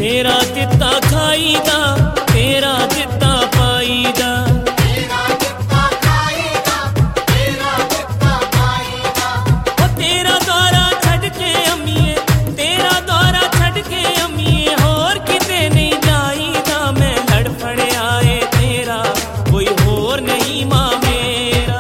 तेरा दिता खाईदा, तेरा दिता पाईदा। तेरा दौरा छड़ के अम्मीए, तेरा दौरा छड़ के अम्मीए, होर किते नहीं जाईदा। मैं लड़ फड़िया है तेरा, कोई होर नहीं मां मेरा।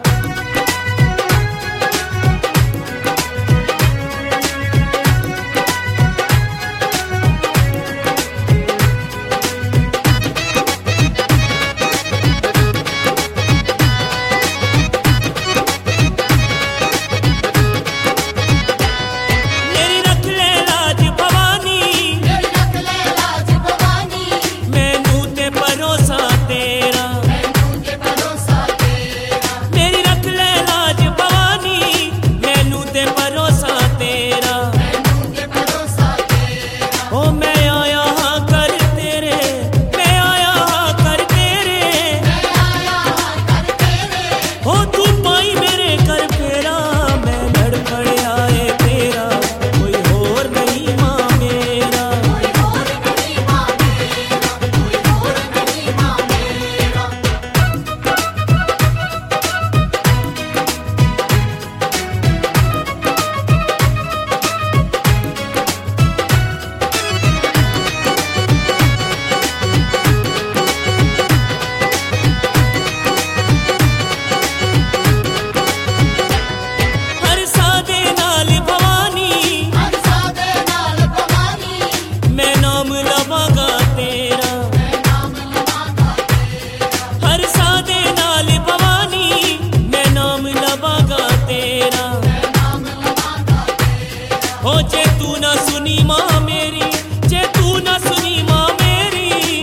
जे तू ना सुनी मां मेरी, जे तू ना सुनी मां मेरी,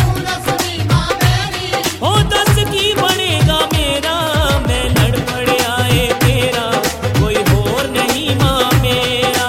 हो दस की बनेगा मेरा। मैं लड़ पड़िया है तेरा, कोई होर नहीं मां मेरा।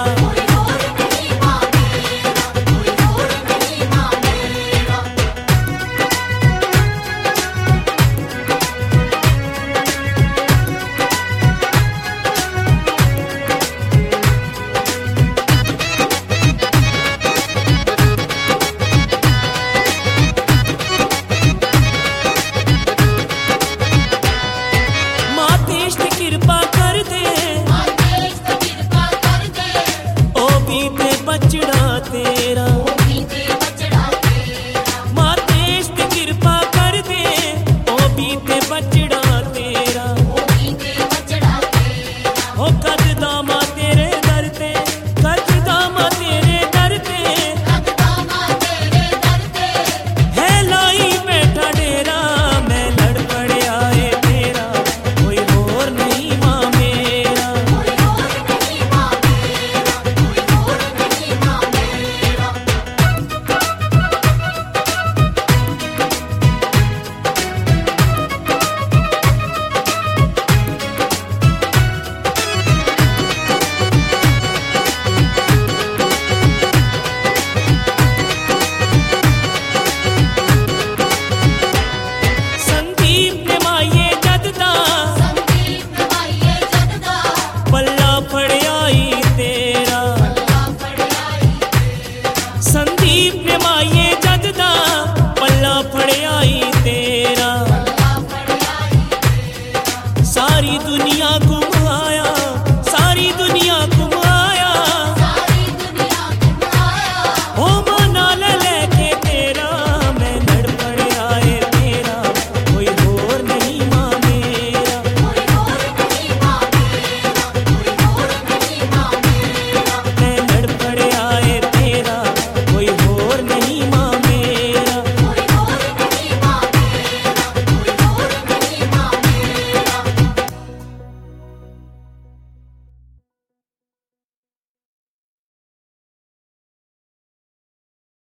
कृपा कर दे, ओ बीते बचड़ा तेरा। मां तेज ते कृपा कर दे, ओ बीते बचड़ा तेरा। ओ कद दामा तेरे दर ते, कद दामा तेरे दर ते, है लाई बैठा डेरा। मैं लड़ पड़िया है तेरा, कोई होर नहीं मां मेरा। संदीप ने माये जददा, पल्ला फड़ियाई तेरा। संदीप ने माये